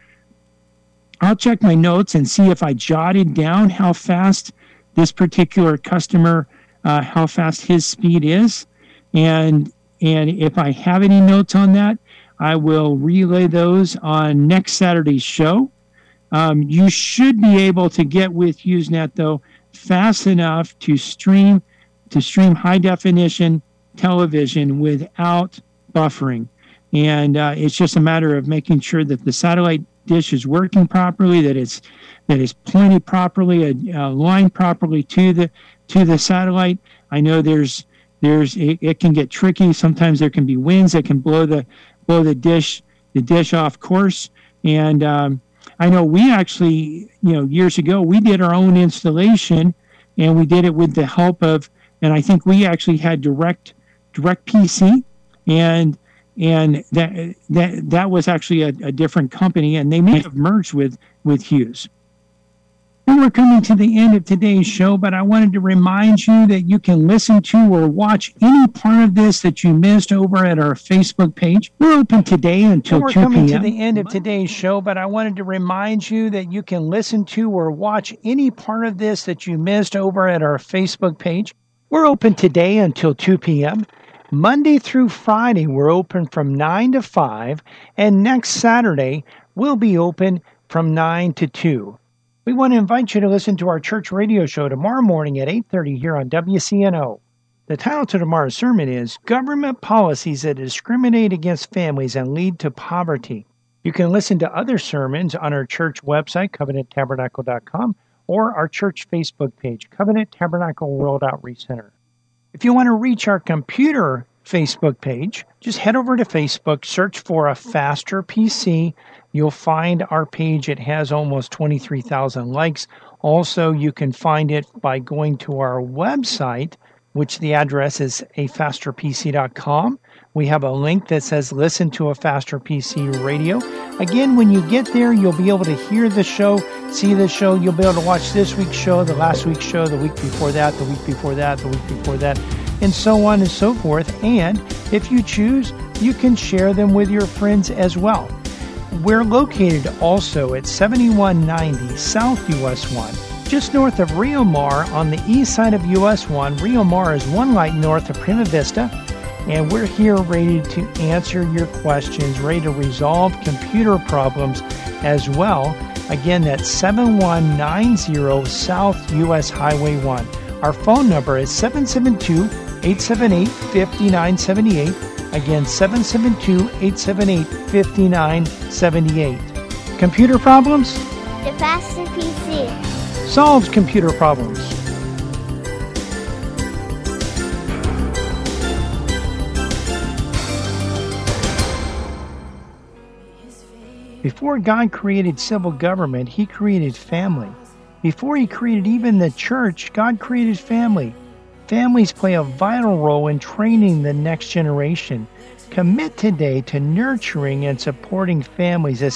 I'll check my notes and see if I jotted down how fast this particular customer, uh, how fast his speed is, and and if I have any notes on that, I will relay those on next Saturday's show. Um, you should be able to get with HughesNet, though, fast enough to stream to stream high definition television without buffering. And uh, it's just a matter of making sure that the satellite dish is working properly, that it's that it's pointed properly, uh, aligned properly to the to the satellite. I know there's there's it, it can get tricky. Sometimes there can be winds that can blow the blow the dish the dish off course. And um, I know we actually, you know, years ago, we did our own installation, and we did it with the help of, and I think we actually had direct direct P C, and and that that that was actually a, a different company, and they may have merged with with Hughes. And we're coming to the end of today's show, but I wanted to remind you that you can listen to or watch any part of this that you missed over at our Facebook page. We're open today until two p.m. We're coming to the end of today's show, but I wanted to remind you that you can listen to or watch any part of this that you missed over at our Facebook page. We're open today until two p.m. Monday through Friday, we're open from nine to five, and next Saturday, we'll be open from nine to two. We want to invite you to listen to our church radio show tomorrow morning at eight thirty here on W C N O. The title to tomorrow's sermon is Government Policies That Discriminate Against Families and Lead to Poverty. You can listen to other sermons on our church website, covenant tabernacle dot com, or our church Facebook page, Covenant Tabernacle World Outreach Center. If you want to reach our computer Facebook page, just head over to Facebook, search for a faster P C. You'll find our page. It has almost twenty-three thousand likes. Also, you can find it by going to our website, which the address is a faster p c dot com. We have a link that says Listen to a Faster P C Radio. Again, when you get there, you'll be able to hear the show, see the show. You'll be able to watch this week's show, the last week's show, the week before that, the week before that, the week before that, and so on and so forth. And if you choose, you can share them with your friends as well. We're located also at seventy-one ninety South U S one, just north of Rio Mar on the east side of U S one. Rio Mar is one light north of Prima Vista, and we're here ready to answer your questions, ready to resolve computer problems as well. Again, that's seventy-one ninety South U S Highway one. Our phone number is seven seven two, eight seven eight, five nine seven eight. Again, seven seven two, eight seven eight, five nine seven eight. Computer problems? The Faster P C solves computer problems. Before God created civil government, He created family. Before He created even the church, God created family. Families play a vital role in training the next generation. Commit today to nurturing and supporting families,